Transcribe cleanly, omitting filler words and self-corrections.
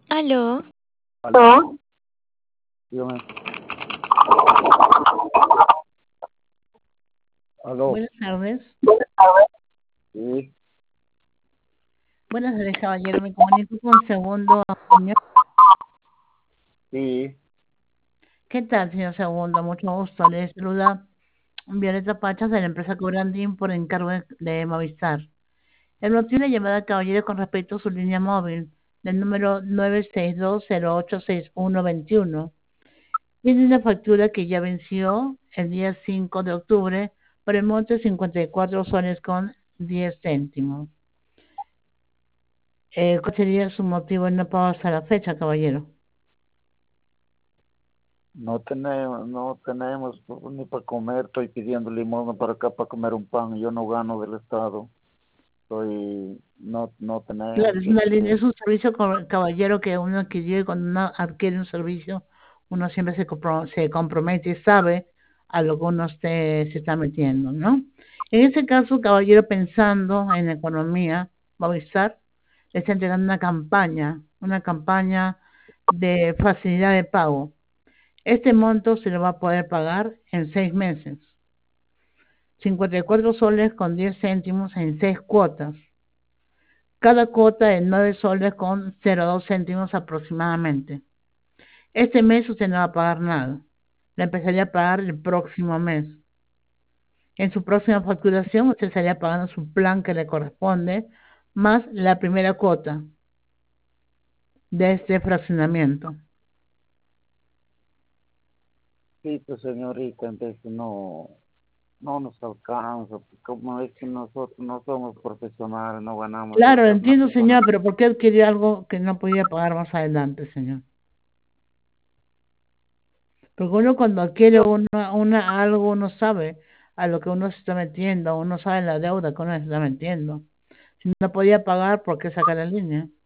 Aló, ¿Aló? Dígame. ¿Aló? Buenas tardes. Sí, Buenas tardes, caballero. Me comunico con Segundo Acuña. sí. ¿Qué tal, señor Segundo? Mucho gusto. Le saluda Violeta Pachas de la empresa Cobrandín por encargo de Movistar. El motivo de llamada, caballero, con respecto a su línea móvil del número 962086121. Tiene una factura que ya venció el día 5 de octubre por el monto de 54 soles con 10 céntimos. ¿Cuál sería su motivo de no pago hasta la fecha, caballero? No tenemos ni para comer. Estoy pidiendo limosna para acá para comer un pan. Yo no gano del Estado. No Claro, tenemos. es un servicio, caballero, que uno adquiere y cuando uno adquiere un servicio, uno siempre se compromete y sabe a lo que uno se está metiendo, ¿no? En este caso, caballero, pensando en la economía, Movistar le está entregando una campaña de facilidad de pago. Este monto se lo va a poder pagar en 6 meses. 54 soles con 10 céntimos en 6 cuotas. Cada cuota de 9 soles con 0,2 céntimos aproximadamente. Este mes usted no va a pagar nada. La empezaría a pagar el próximo mes. En su próxima facturación usted estaría pagando su plan que le corresponde más la primera cuota de este fraccionamiento. Sí, pues señorita, entonces no nos alcanza. Como es que nosotros no somos profesionales, no ganamos de Claro, otra entiendo, cosa. señor, pero ¿por qué adquirió algo que no podía pagar más adelante, señor? Porque uno cuando adquiere algo, uno sabe a lo que uno se está metiendo, uno sabe la deuda que uno se está metiendo. Si no podía pagar, ¿por qué sacar la línea?